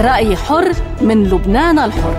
رأي حر من لبنان الحر.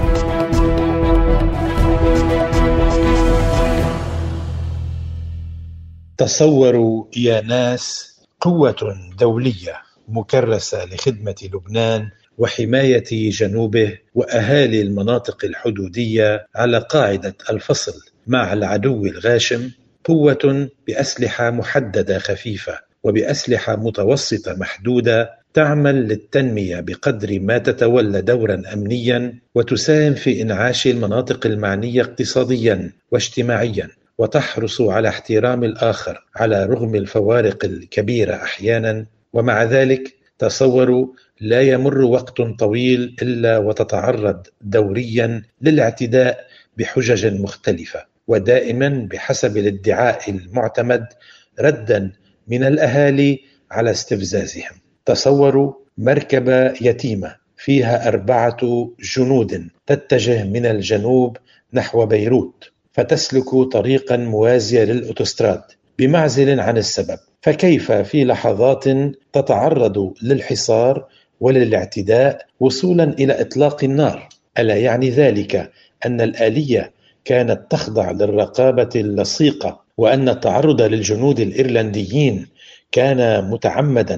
تصوروا يا ناس قوة دولية مكرسة لخدمة لبنان وحماية جنوبه وأهالي المناطق الحدودية على قاعدة الفصل مع العدو الغاشم، قوة بأسلحة محددة خفيفة وبأسلحة متوسطة محدودة تعمل للتنمية بقدر ما تتولى دورا أمنيا وتساهم في إنعاش المناطق المعنية اقتصاديا واجتماعيا، وتحرص على احترام الآخر على رغم الفوارق الكبيرة أحيانا. ومع ذلك تصوروا لا يمر وقت طويل إلا وتتعرض دوريا للاعتداء بحجج مختلفة، ودائما بحسب الادعاء المعتمد ردا من الأهالي على استفزازهم. تصوروا مركبة يتيمة فيها 4 جنود تتجه من الجنوب نحو بيروت، فتسلك طريقا موازية للأوتوستراد بمعزل عن السبب، فكيف في لحظات تتعرض للحصار وللاعتداء وصولا إلى إطلاق النار؟ ألا يعني ذلك أن الآلية كانت تخضع للرقابة اللصيقة، وأن التعرض للجنود الإيرلنديين كان متعمدا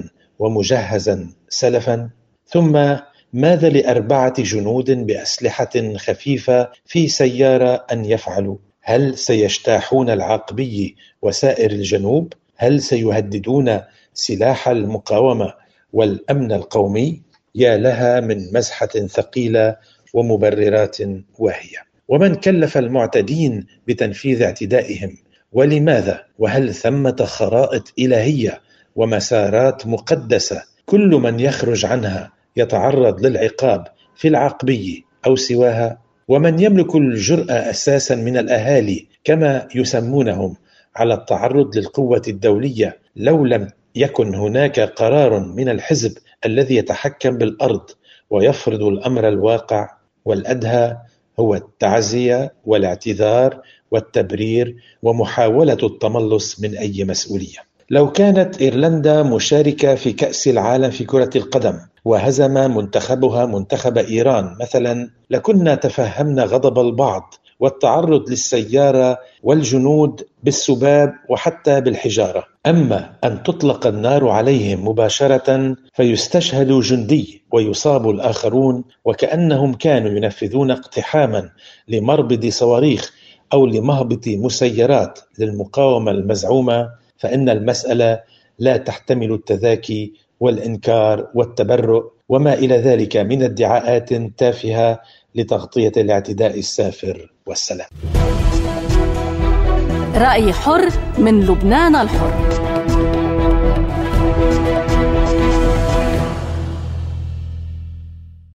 ومجهزا سلفا؟ ثم ماذا ل4 جنود بأسلحة خفيفة في سيارة أن يفعلوا؟ هل سيجتاحون العاقبي وسائر الجنوب؟ هل سيهددون سلاح المقاومة والأمن القومي؟ يا لها من مزحة ثقيلة ومبررات واهية. ومن كلف المعتدين بتنفيذ اعتدائهم؟ ولماذا؟ وهل ثمة خرائط إلهية ومسارات مقدسة كل من يخرج عنها يتعرض للعقاب في العقبي أو سواها؟ ومن يملك الجرأة أساسا من الأهالي كما يسمونهم على التعرض للقوة الدولية لو لم يكن هناك قرار من الحزب الذي يتحكم بالأرض ويفرض الأمر الواقع؟ والأدهى هو التعزية والاعتذار والتبرير ومحاولة التملص من أي مسؤولية. لو كانت إيرلندا مشاركة في كأس العالم في كرة القدم وهزم منتخبها منتخب إيران مثلا، لكنا تفهمنا غضب البعض والتعرض للسيارة والجنود بالسباب وحتى بالحجارة. أما أن تطلق النار عليهم مباشرة فيستشهد جندي ويصاب الآخرون وكأنهم كانوا ينفذون اقتحاما لمربد صواريخ أو لمهبط مسيرات للمقاومة المزعومة، فإن المسألة لا تحتمل التذاكي والإنكار والتبرؤ وما إلى ذلك من ادعاءات تافهة لتغطية الاعتداء السافر والسلام. رأي حر من لبنان الحر.